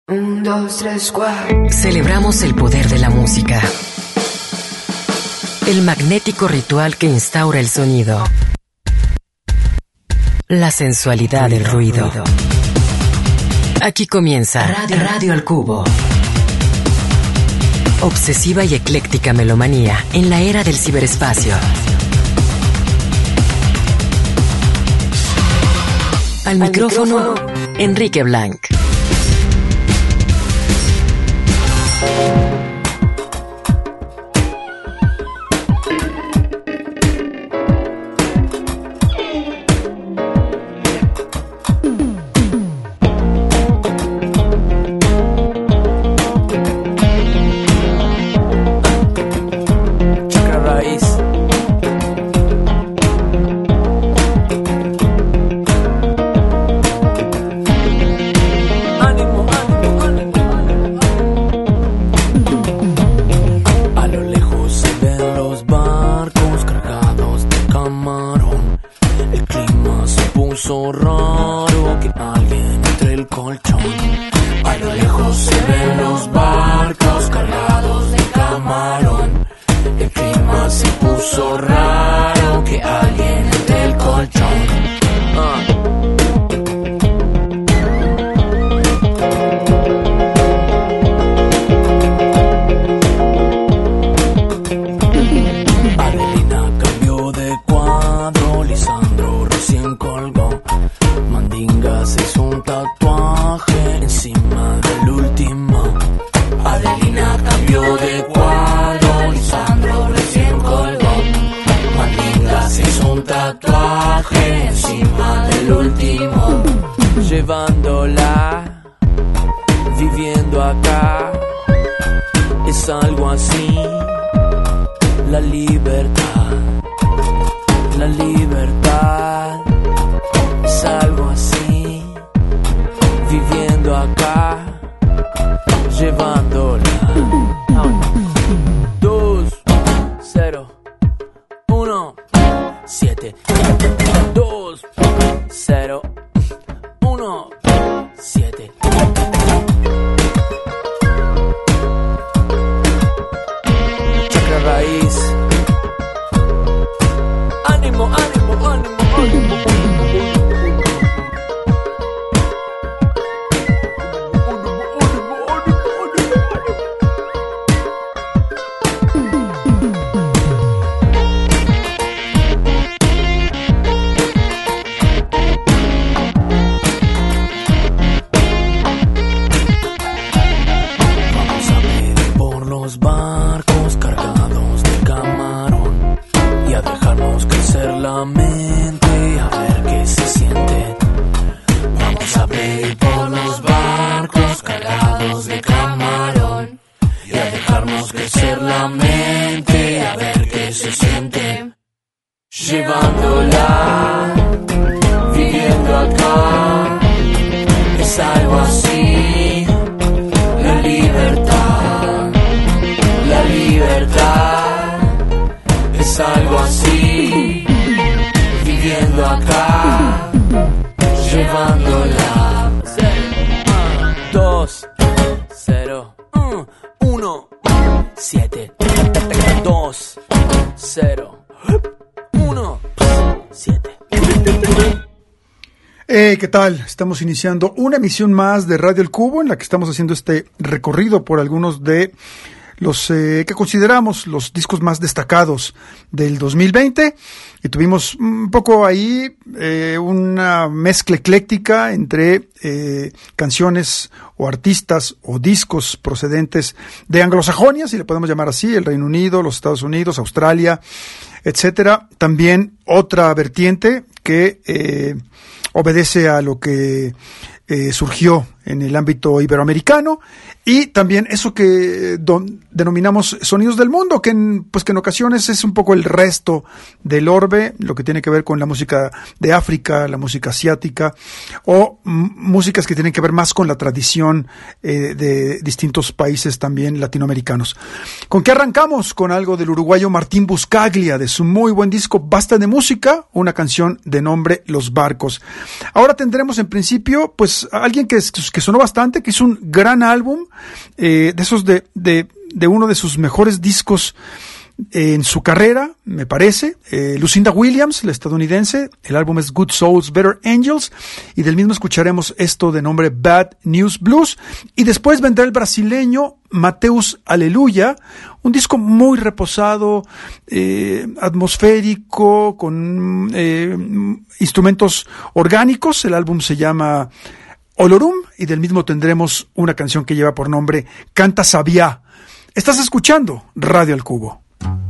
Un, dos, tres, cuatro. Celebramos el poder de la música. El magnético ritual que instaura el sonido. La sensualidad del ruido. Aquí comienza Radio al Cubo. Obsesiva y ecléctica melomanía en la era del ciberespacio. Al micrófono, Enrique Blanc. ¿Qué tal? Estamos iniciando una emisión más de Radio El Cubo en la que estamos haciendo este recorrido por algunos de los que consideramos los discos más destacados del 2020 y tuvimos un poco ahí una mezcla ecléctica entre canciones o artistas o discos procedentes de Anglosajonia, si le podemos llamar así, el Reino Unido, los Estados Unidos, Australia, etcétera. También otra vertiente que obedece a lo que surgió en el ámbito iberoamericano y también eso que denominamos sonidos del mundo, que en ocasiones es un poco el resto del orbe, lo que tiene que ver con la música de África, la música asiática o músicas que tienen que ver más con la tradición de distintos países también latinoamericanos. ¿Con qué arrancamos? Con algo del uruguayo Martín Buscaglia, de su muy buen disco Basta de Música, una canción de nombre Los Barcos. Ahora tendremos en principio pues a alguien que sus que sonó bastante, que es un gran álbum, de esos de uno de sus mejores discos en su carrera, me parece. Lucinda Williams, la estadounidense, el álbum es Good Souls, Better Angels, y del mismo escucharemos esto de nombre Bad News Blues, y después vendrá el brasileño Mateus Aleluya, un disco muy reposado, atmosférico, con instrumentos orgánicos. El álbum se llama Olorum, y del mismo tendremos una canción que lleva por nombre Canta Sabiá. Estás escuchando Radio al Cubo.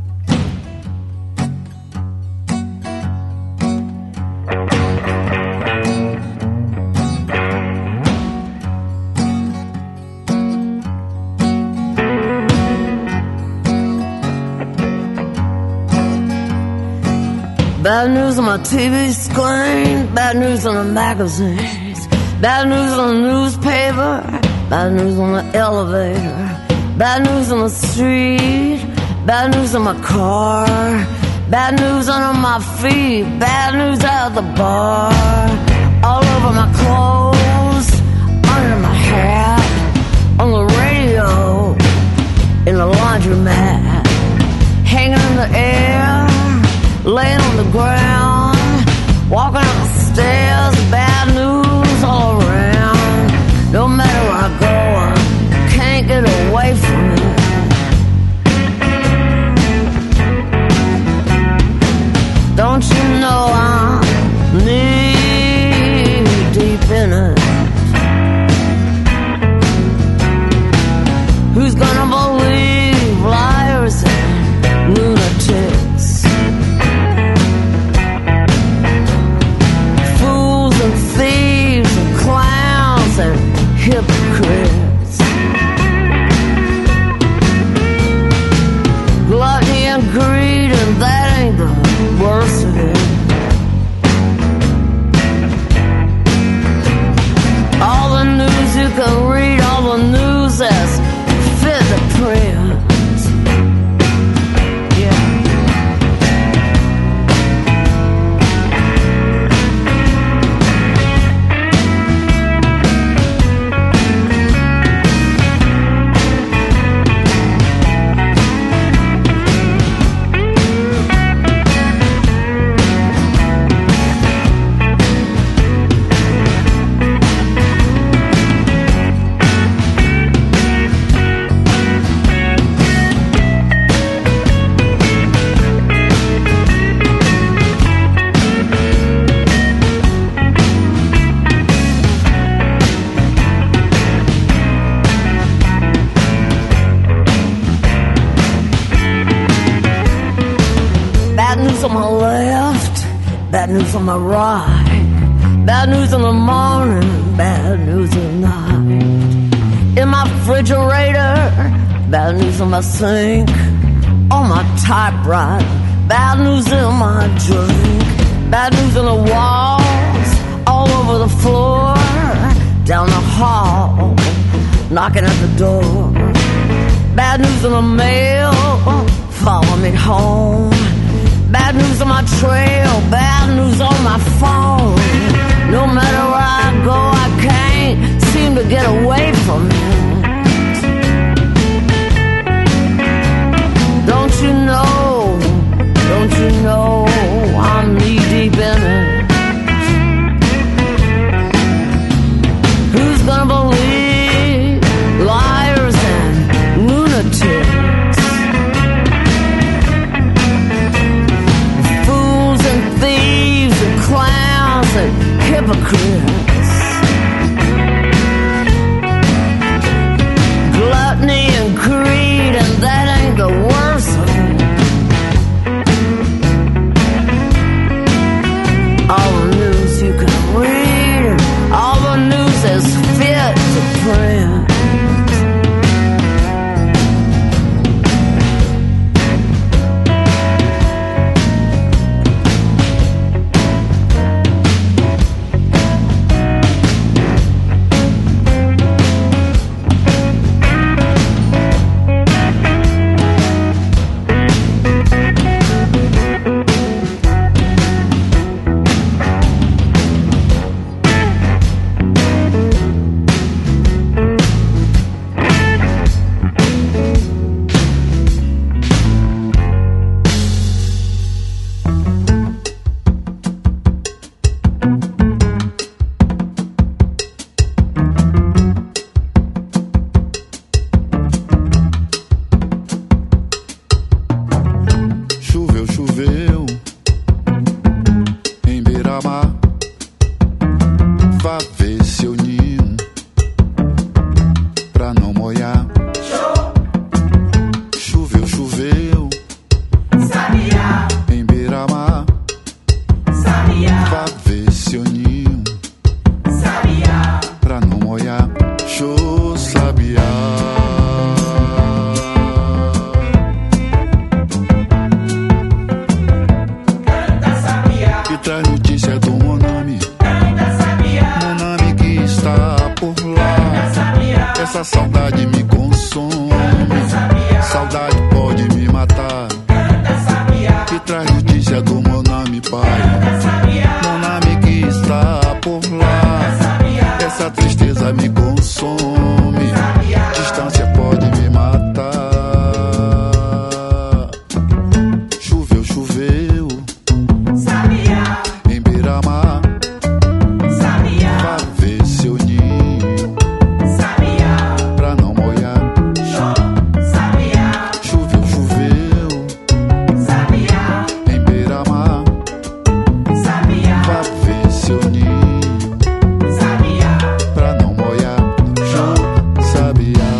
Bad news on my TV screen, bad news on the magazines, bad news on the newspaper, bad news on the elevator, bad news on the street, bad news in my car, bad news under my feet, bad news at the bar, all over my clothes, under my hat, on the radio, in the laundromat, hanging in the air, laying on the ground, walking up the stairs, bad news all around. No matter where I go, I can't get away from it. Don't you know I'm knee deep in it? Who's gonna believe liars and lunatics? Fools and thieves and clowns and hypocrites. Gluttony and greed, and that ain't the worst of it. All the news you can read, all the news that's fit the print. On my left, bad news on my right, bad news in the morning, bad news at night. In my refrigerator, bad news on my sink, on my typewriter, bad news in my drink, bad news on the walls, all over the floor, down the hall, knocking at the door. Bad news in the mail, follow me home. Bad news on my trail, bad news on my phone. No matter where I go, I can't seem to get away from it. Don't you know I'm knee deep in it? Who's gonna believe liars and lunatics? Thieves and clowns and hypocrites. Gluttony and greed, and that ain't the worst of it. All the news you can read, and all the news is fit to print. Essa saudade me consome. Saudade pode me matar. E traz notícia do meu nome, pai. Meu nome que está por lá. Essa tristeza me consome. Distância pode me matar. Choveu, choveu. Em beira-mar. Vá ver seu ninho. Pra não molhar. Choveu, choveu. Em beira-mar. Vá ver seu ninho. Pra não molhar. Sabiá.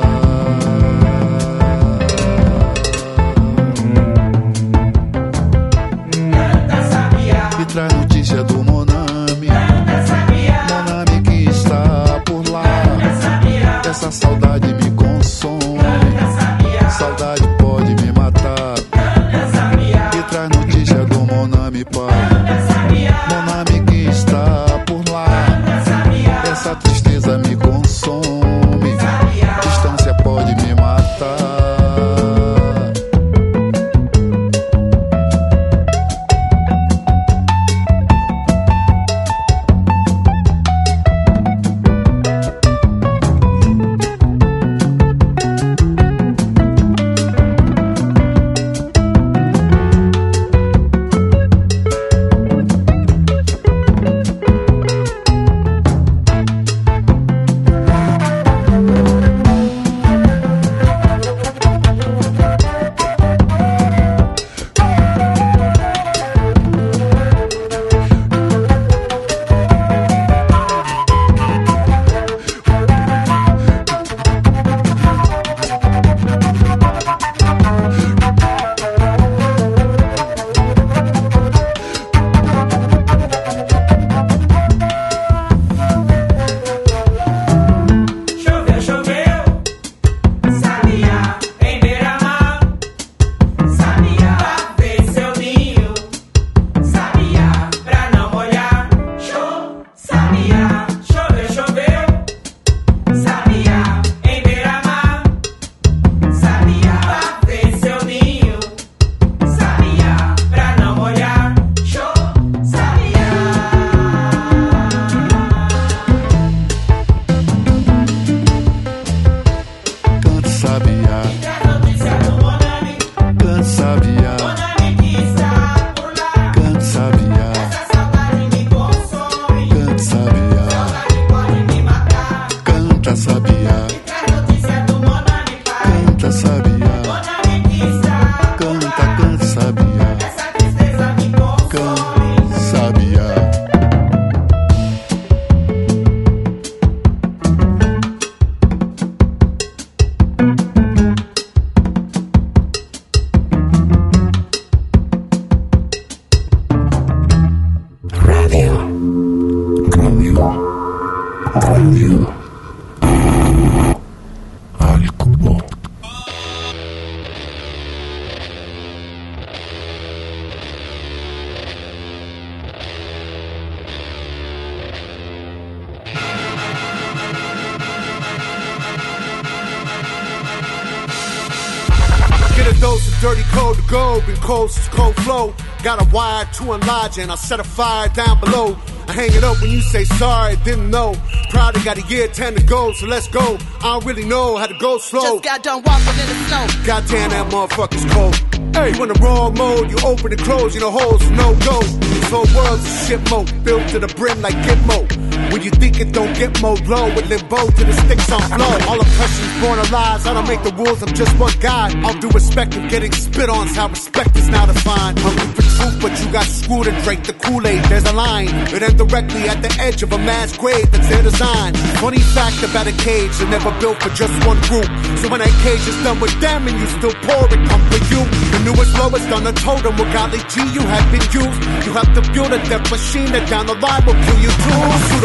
E traz notícia do Monami. Monami que está por lá. Essa saudade me consome. Saudade pode me matar. E traz notícia do Monami, pai. Monami que está por lá. Essa tristeza me consome. Distância pode me matar. Dirty code to go, been cold since cold flow. Got a wire to enlarge and I'll set a fire down below. I hang it up when you say sorry, didn't know. Probably got a year 10 to go, so let's go. I don't really know how to go slow. Just got done walking in the snow. Goddamn, that motherfucker's cold. Hey, you in the wrong mode, you open and close, you know holes, no go. This whole world's a shit mode, filled to the brim like Gitmo. When you think it don't get more low, with limbo to the sticks on flow. All oppression's born of lies, I don't make the rules, I'm just one guy. All due respect of getting spit on's how respect is now defined. Hungry for truth, but you got screwed and drank the Kool-Aid. There's a line, it ends directly at the edge of a mass grave that's their design. Funny fact about a cage, they're never built for just one group. So when that cage is done with them and you still pour it, come for you. The newest, lowest on the totem, with golly G you have been used. You have to build a death machine that down the line will kill you too. Pseudo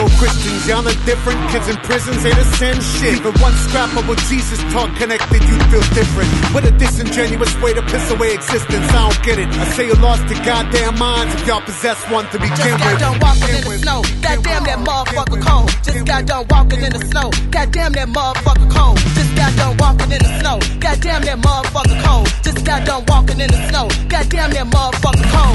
Christians, y'all are different. Kids in prisons ain't a sin shit. Even one scrap of what Jesus taught connected, you feel different. What a disingenuous way to piss away existence. I don't get it. I say you lost your goddamn minds if y'all possess one to begin with. Just got done walking in the snow. Goddamn that motherfucker cold. Just got done walking in the snow. Goddamn that motherfucker cold. Just got done walking in the snow. Goddamn that motherfucker cold. Just got done walking in the snow. Goddamn that motherfucker cold.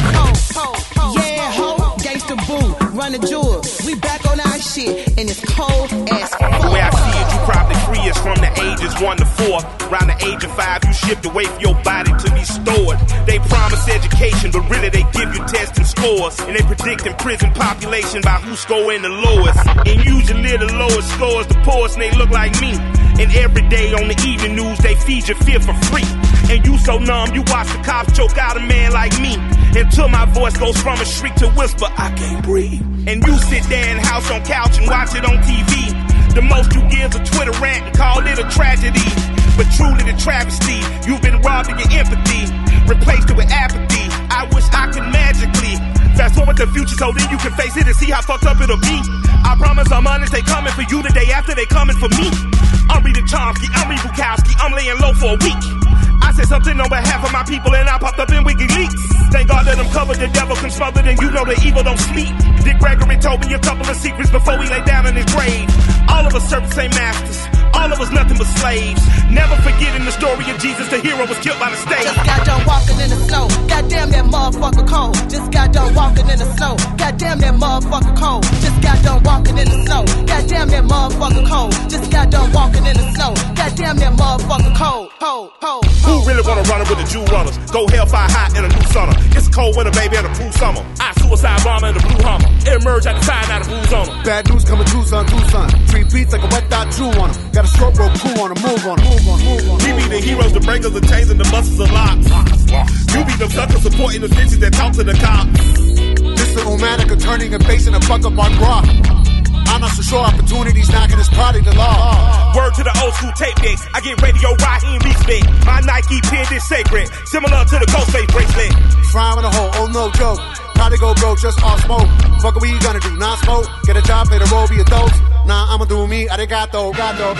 Yeah, ho, gangsta boo, running jewel. We back on our shit, and it's cold as fuck. The way I see it, you probably free us from the ages 1 to 4. Around the age of 5, you shipped away for your body to be stored. They promise education, but really they give you tests and scores. And they predicting prison population by who's scoring the lowest. And usually the lowest scores the poorest, and they look like me. And every day on the evening news, they feed your fear for free. And you so numb, you watch the cops choke out a man like me. Until my voice goes from a shriek to whisper, I can't breathe. And you sit there in house on couch and watch it on TV. The most you give a Twitter rant and call it a tragedy. But truly the travesty, you've been robbed of your empathy, replaced it with apathy. I wish I could magically fast forward the future so then you can face it and see how fucked up it'll be. I promise I'm honest, they coming for you the day after they coming for me. I'm reading Chomsky, I'm reading Bukowski, I'm laying low for a week. I said something on behalf of my people and I popped up in WikiLeaks. Thank God that I'm covered, the devil can smother, and you know the evil don't sleep. Dick Gregory told me a couple of secrets before he lay down in his grave. All of us servants ain't masters, all of us nothing but slaves. Never forgetting the story of Jesus, the hero was killed by the state. Just got done walking in the snow. Goddamn that motherfucker cold. Just got done walking in the snow. Goddamn that motherfucker cold. Just got done walking in the snow. Goddamn that motherfucker cold. Just got done walking in the snow. Goddamn that motherfucker cold. Who really wanna run it with the Jew runners? Go hellfire hot in a new summer. It's a cold winter, baby, and a blue summer. I suicide bomber in the blue Hummer. Emerge at the side, now the blues on them. Bad news coming Tucson. Three beats like a wet dot chew on them. Got a stroke rope cool on them, move on them. We be the heroes, the breakers, the chains, and the busters of locks. You be the suckers supporting the bitches that talk to the cops. This little manic turning and facing a fuck up on rock. I'm not so sure opportunities knocking is probably the law. Word to the old school tape decks. I get radio Raheem respect. My Nike pin is sacred, similar to the Ghostface bracelet. Frying in a hole, oh no joke. Probably go broke, just all smoke. Fuck what we gonna do, not smoke. Get a job, play the role, be a dose. Nah, I'ma do me, arigato, gato.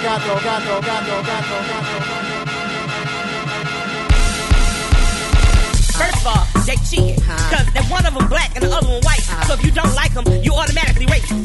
First of all, they cheating. Cause they're one of them black and the other one white. So if you don't like them, you automatically racist.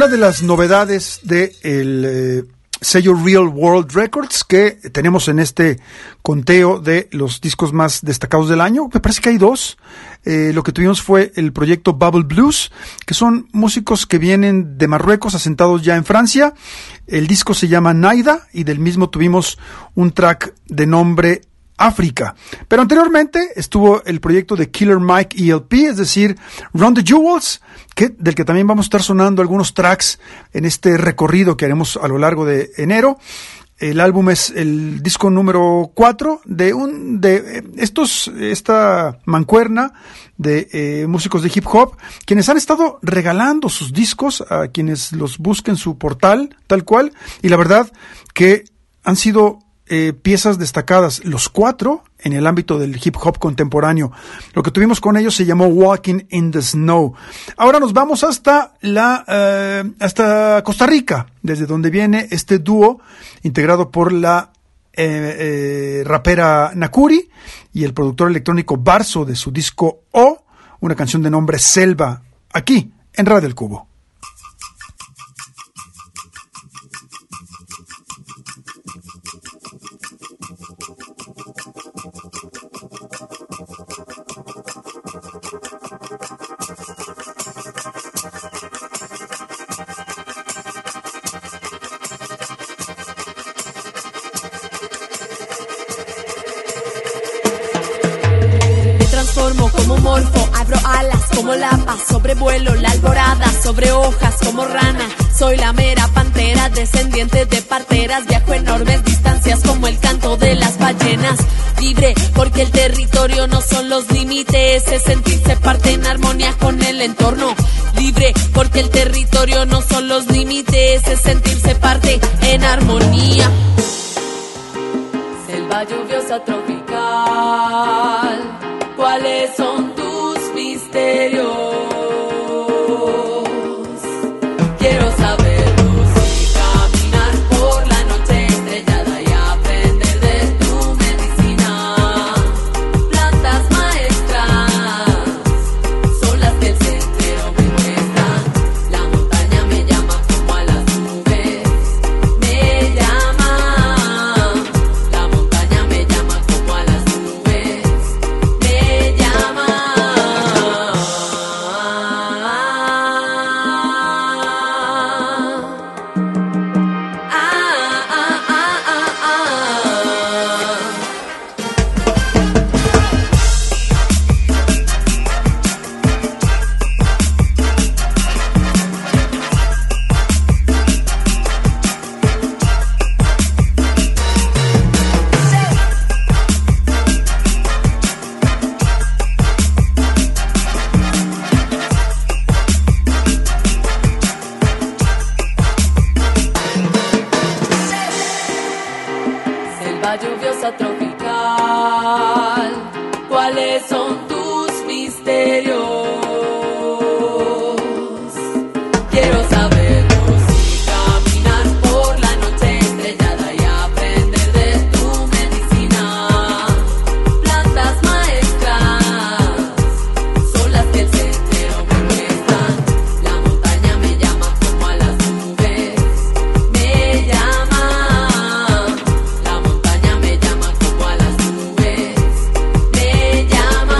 una de las novedades de el sello Real World Records que tenemos en este conteo de los discos más destacados del año. Me parece que hay dos. Lo que tuvimos fue el proyecto Bubble Blues, que son músicos que vienen de Marruecos, asentados ya en Francia. El disco se llama Naida y del mismo tuvimos un track de nombre África. Pero anteriormente estuvo el proyecto de Killer Mike ELP, es decir, Run the Jewels, del que también vamos a estar sonando algunos tracks en este recorrido que haremos a lo largo de enero. El álbum es el disco número 4 esta mancuerna de músicos de hip hop, quienes han estado regalando sus discos a quienes los busquen su portal, tal cual, y la verdad que han sido piezas destacadas, los 4 en el ámbito del hip hop contemporáneo. Lo que tuvimos con ellos se llamó Walking in the Snow. Ahora nos vamos hasta Costa Rica, desde donde viene este dúo integrado por la rapera Nakuri y el productor electrónico Barzo de su disco O, una canción de nombre Selva, aquí en Radio El Cubo. Como morfo, abro alas como lapa, sobrevuelo la alborada, sobre hojas como rana. Soy la mera pantera, descendiente de parteras, viajo enormes distancias como el canto de las ballenas. Libre porque el territorio no son los límites, es sentirse parte en armonía con el entorno. Libre porque el territorio no son los límites, es sentirse parte en armonía. Selva lluviosa tropical, ¿cuáles son tus misterios? Quiero saberlos y caminar por la noche estrellada y aprender de tu medicina. Plantas maestras son las que el sendero me muestran. La montaña me llama como a las nubes. Me llama. La montaña me llama como a las nubes. Me llama. Selva lluviosa tropical, ¿cuáles son tus misterios? Quiero saberlos y caminar por la noche estrellada y aprender de tu medicina. Plantas maestras son las que el sendero me muestran. La montaña me llama como a las nubes. Me llama. La montaña me llama como a las nubes. Me llama.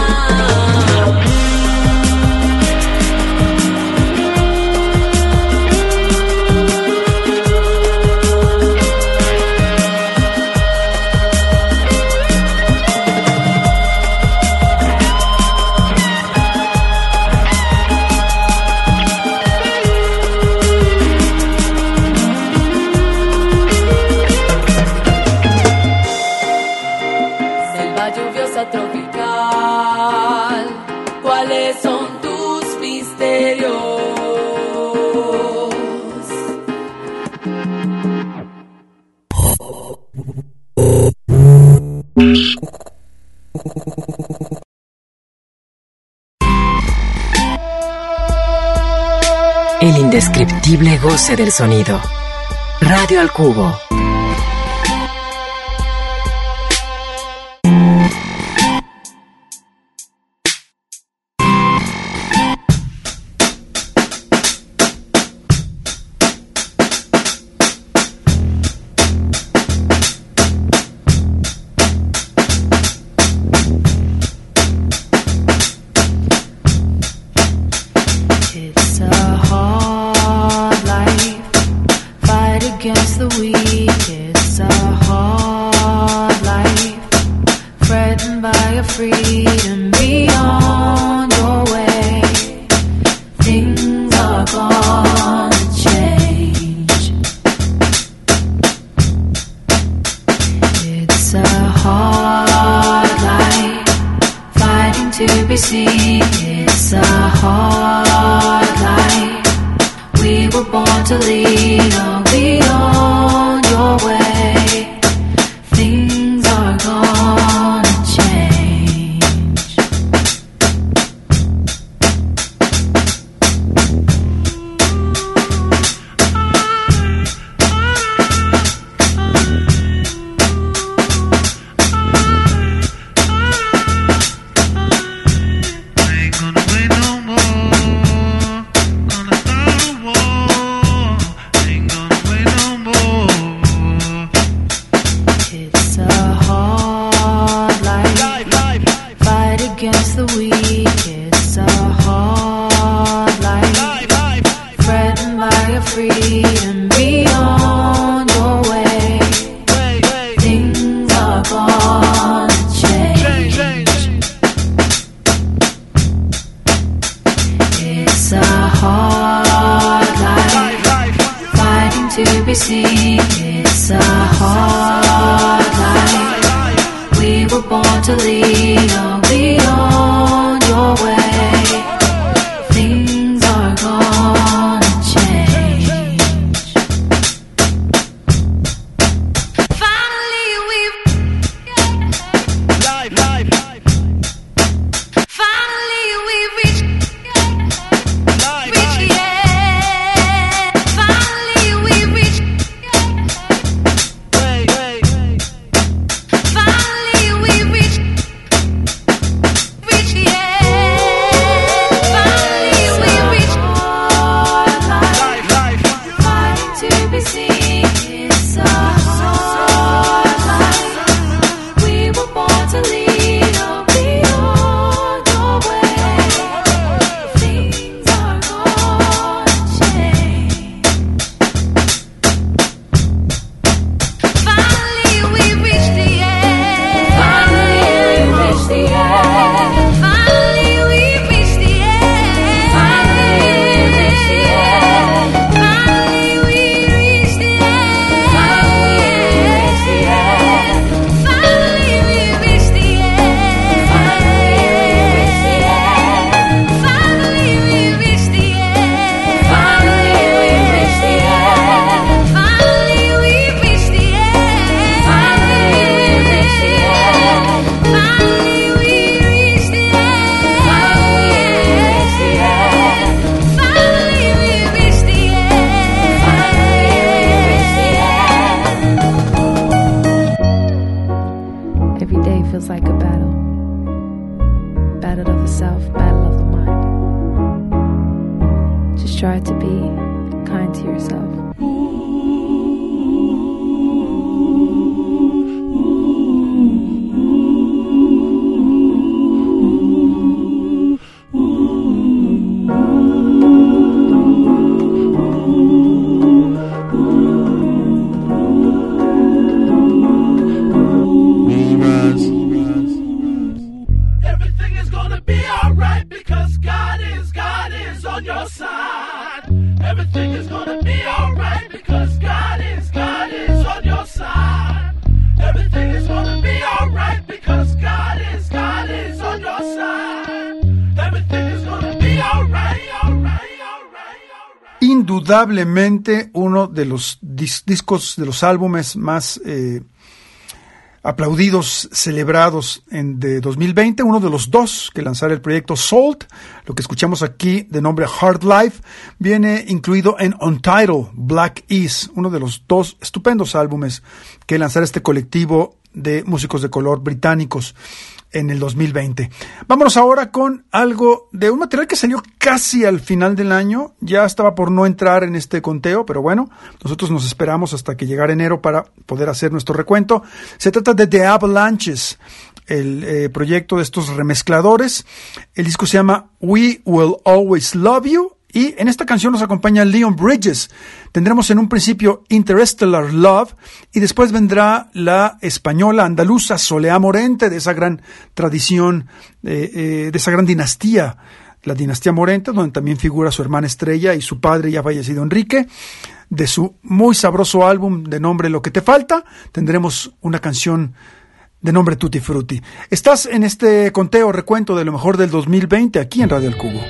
Selva lluviosa tropical, ¿cuáles son tus misterios? El indescriptible goce del sonido. Radio al Cubo. hard life, fighting to be seen. It's a hard life. We were born to lead on beyond your way. Things are gonna change. It's a hard life, fight against the weak. It's a hard life, threatened by your freedom beyond your way. Things are gonna change. It's a hard life, fighting to be seen. It's a hard life. We were born to lead on beyond your way. Things are gonna change. Finally we've finally we've reached the end. Finally we've reached. Finally we've reached the end. Finally we've reached fighting to be seen. It's a hard life. We were born to lead on beyond your way. Things are gonna change. Finally we've reached the end. Finally we've reached the end. Finally we've reached the end. Finally we've reached the end. Finally we've reached the end. Finally we've reached the end. Finally we've reached the end. Finally we've reached the end. Finally we've reached the end. Finally we've reached the end. Finally we've reached the end. Finally we've reached the end. Every day feels like a battle. Battle of the self, battle of the mind. Just try to be kind to yourself. Everything is gonna be alright because God is on your side. Everything is gonna be alright because God is on your side. Everything is gonna be alright because God is on your side. Everything is gonna be alright, alright. Indudablemente uno de los discos, de los álbumes más aplaudidos, celebrados de 2020, uno de los dos que lanzara el proyecto Salt. Lo que escuchamos aquí de nombre Hard Life viene incluido en Untitled Black East, uno de los dos estupendos álbumes que lanzara este colectivo de músicos de color británicos en el 2020. Vámonos ahora con algo de un material que salió casi al final del año. Ya estaba por no entrar en este conteo, pero bueno, nosotros nos esperamos hasta que llegara enero para poder hacer nuestro recuento. Se trata de The Avalanches, el proyecto de estos remezcladores. El disco se llama We Will Always Love You. Y en esta canción nos acompaña Leon Bridges. Tendremos en un principio Interstellar Love y después vendrá la española andaluza Soleá Morente, de esa gran tradición, de esa gran dinastía, la dinastía Morente, donde también figura su hermana Estrella y su padre ya fallecido Enrique. De su muy sabroso álbum de nombre Lo que te falta, tendremos una canción de nombre Tutti Frutti. Estás en este conteo, recuento de lo mejor del 2020 aquí en Radio El Cubo.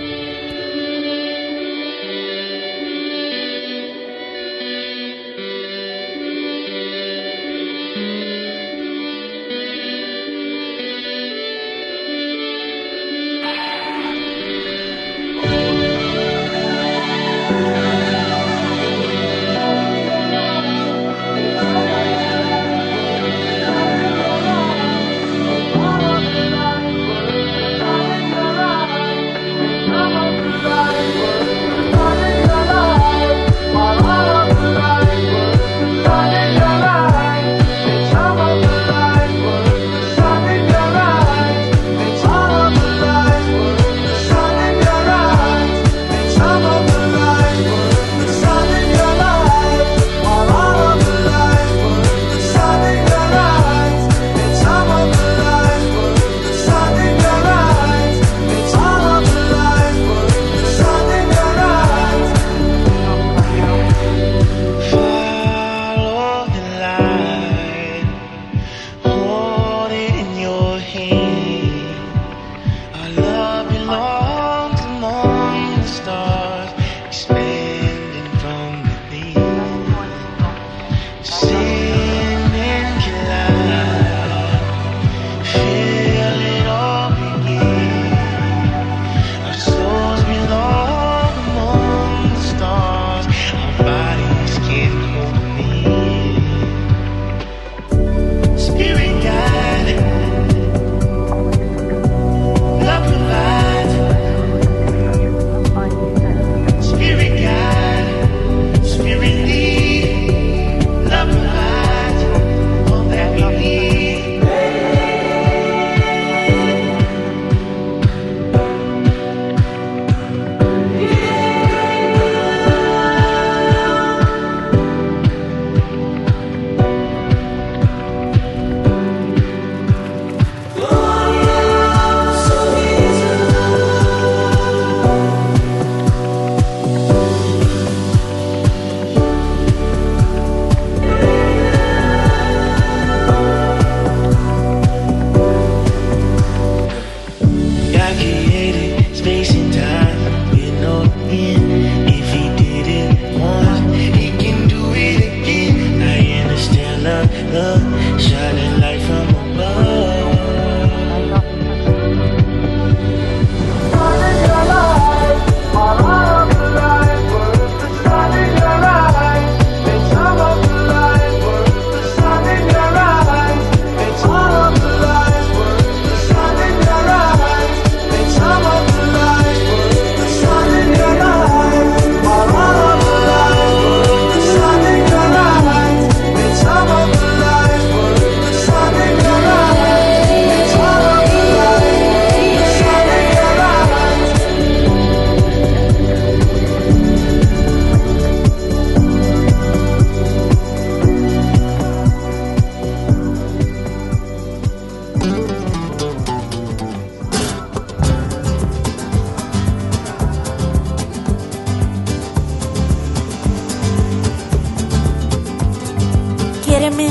Quiéreme,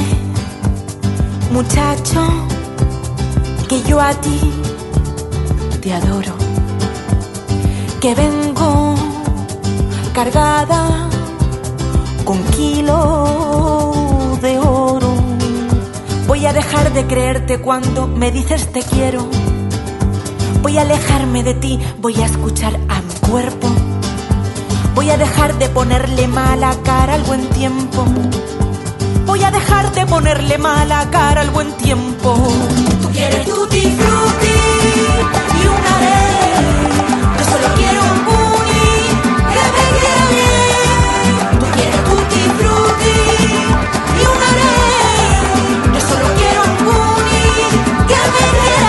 muchacho, que yo a ti te adoro, que vengo cargada con kilos de oro. Voy a dejar de creerte cuando me dices te quiero. Voy a alejarme de ti, voy a escuchar a mi cuerpo. Voy a dejar de ponerle mala cara al buen tiempo. Voy a dejar de ponerle mala cara al buen tiempo. Tú quieres tutti frutti y una ley. Yo solo quiero un puni que me quiera bien. Tú quieres tutti frutti y una ley. Yo solo quiero un puni que me quiera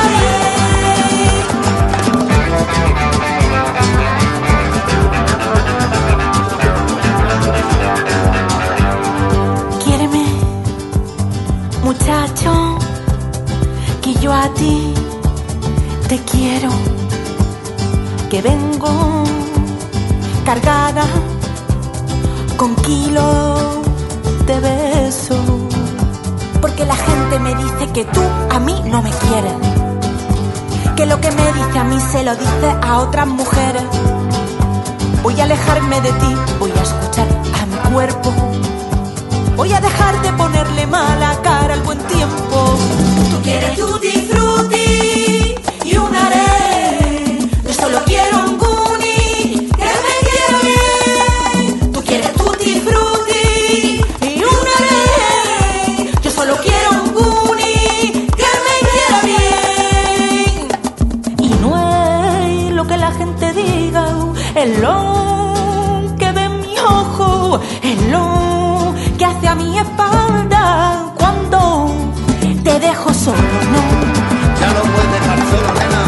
bien. Quiéreme, muchacho, que yo a ti te quiero, que vengo cargada con kilos de besos, porque porque la gente me dice que tú a mí no me quieres, que lo que me dice a mí se lo dice a otras mujeres. Voy a alejarme de ti, voy a escuchar a mi cuerpo, voy a dejar de ponerle mala cara al buen tiempo. Tú quieres tutti frutti y un haré, yo solo quiero un guni que me quiera bien. Tú quieres tutti frutti y un haré, yo solo quiero un guni que me quiera bien. Y no es lo que la gente diga, es lo que ve en mis ojos, es lo que hace a mi espalda cuando te dejo solo, ¿no? Ya lo puedes dejar solo, nena.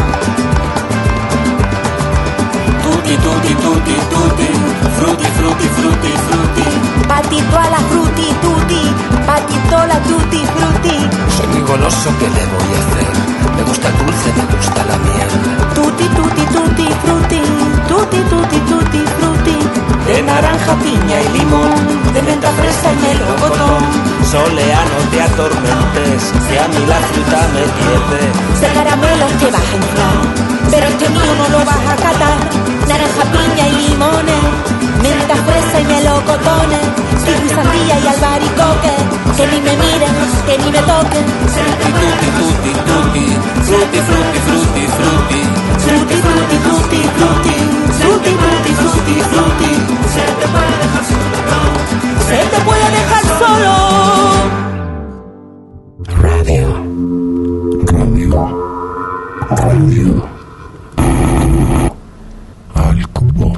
Tutti, tutti, tutti, tutti, frutti, frutti, frutti, frutti. Patito a la frutti, tutti, patito a la tutti, frutti. Soy muy goloso, ¿qué le voy a hacer? Me gusta el dulce, me gusta la miel. Tutti, tutti, tutti, frutti, tutti, tutti, tutti, frutti. De naranja, piña y limón, de menta, fresa y melocotón. Soleano, te atormentes, que a mí la fruta me pierde. De caramelos te vas a inflar, pero este mío no lo vas a catar. Naranja, piña y limones, menta, fresa y melocotones, kiwi, sandía y albaricoque. Que ni me miren, que ni me toquen. Tutti, tutti, tutti, frutti, frutti, frutti, frutti. Frutti, frutti, frutti, frutti, frutti, frutti, frutti, frutti. Se te puede dejar solo, se te puede dejar solo. Radio, radio, radio. Al cubo.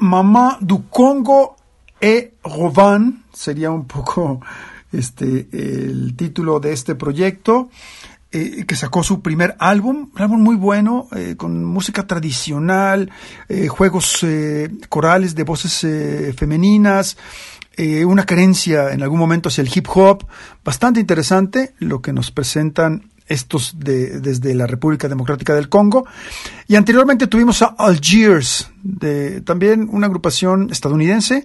Maman du Congo et Rovan, sería un poco el título de este proyecto, que sacó su primer álbum, un álbum muy bueno, con música tradicional, juegos corales de voces femeninas, una carencia en algún momento hacia el hip hop, bastante interesante lo que nos presentan estos desde la República Democrática del Congo. Y anteriormente tuvimos a Algiers, también una agrupación estadounidense,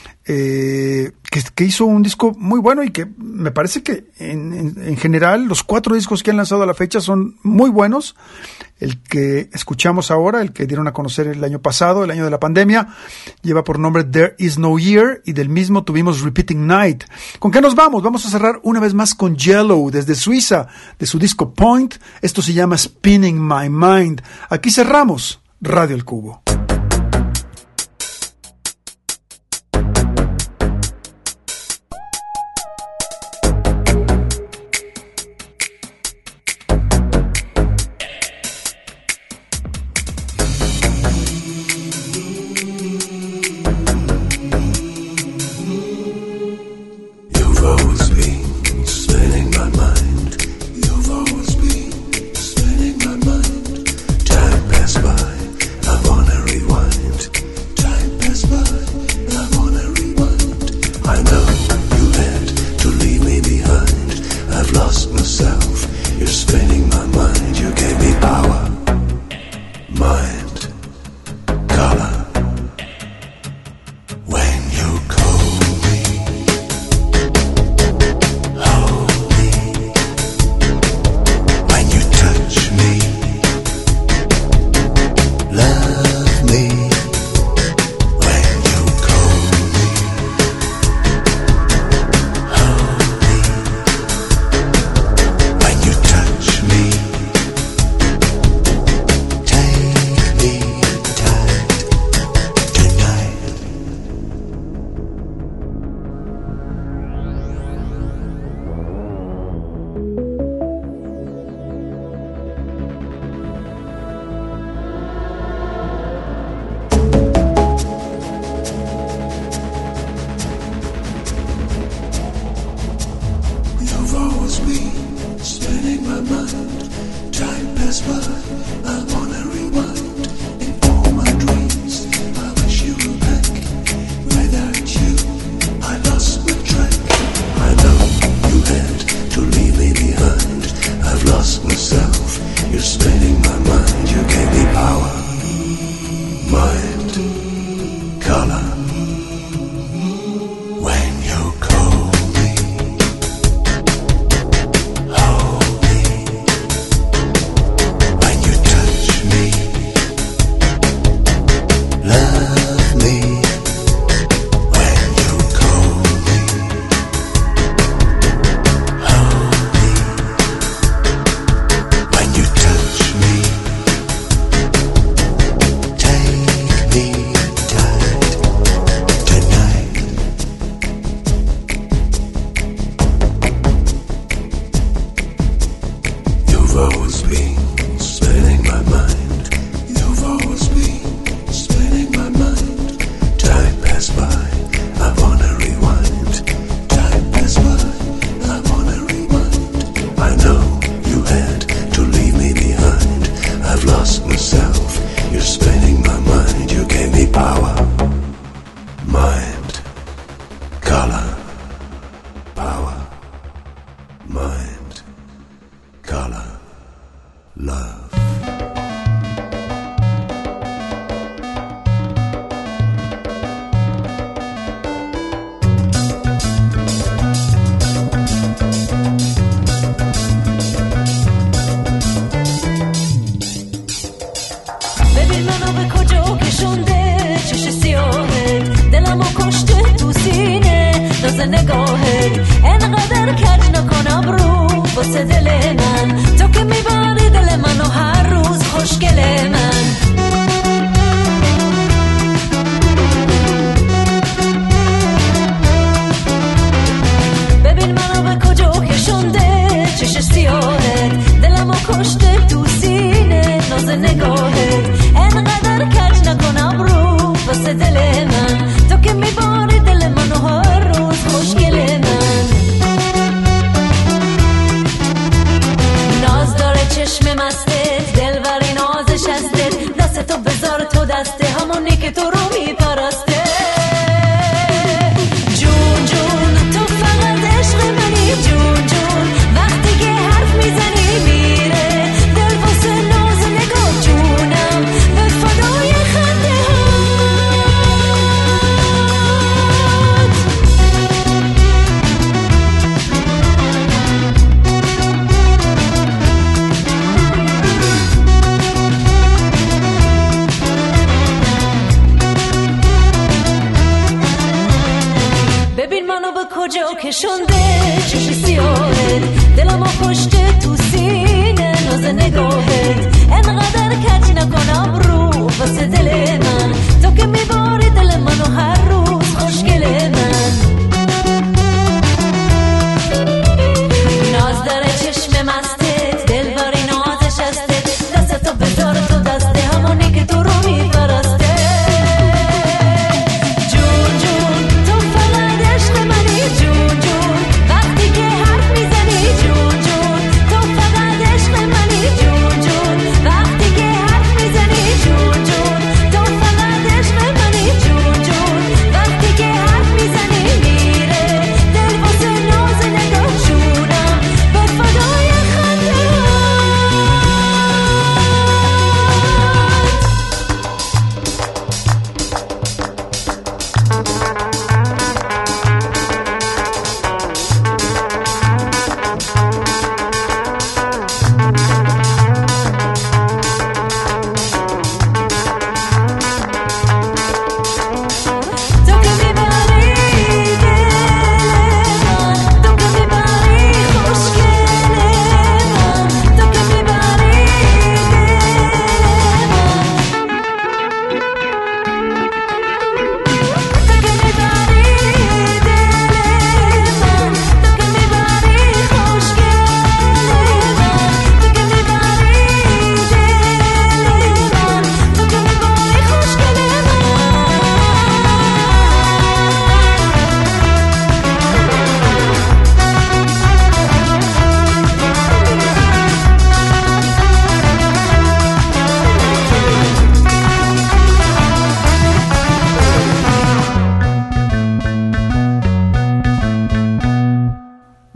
que hizo un disco muy bueno y que me parece que en general los 4 discos que han lanzado a la fecha son muy buenos. El que escuchamos ahora, el que dieron a conocer el año pasado, el año de la pandemia, lleva por nombre There Is No Year, y del mismo tuvimos Repeating Night. ¿Con qué nos vamos? Vamos a cerrar una vez más con Yellow, desde Suiza, de su disco Point. Esto se llama Spinning My Mind. Aquí cerramos Radio El Cubo. نگاهت انقدر کج نکن ابرو واسه دل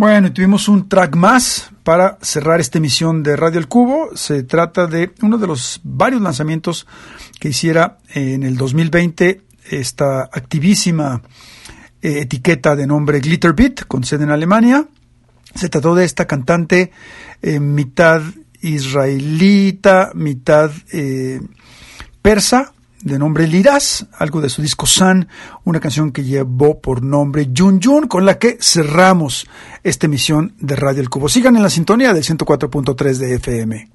Bueno, tuvimos un track más para cerrar esta emisión de Radio El Cubo. Se trata de uno de los varios lanzamientos que hiciera en el 2020 esta activísima etiqueta de nombre Glitterbeat, con sede en Alemania. Se trató de esta cantante mitad israelita, mitad persa, de nombre Liraz, algo de su disco Sun, una canción que llevó por nombre Yun Yun, con la que cerramos esta emisión de Radio El Cubo. Sigan en la sintonía del 104.3 de FM.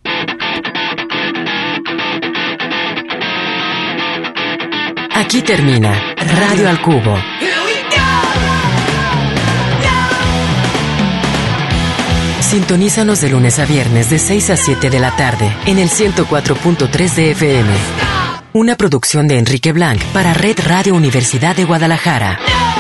Aquí termina Radio al Cubo. Sintonízanos de lunes a viernes de 6 a 7 de la tarde en el 104.3 de FM. Una producción de Enrique Blanc para Red Radio Universidad de Guadalajara.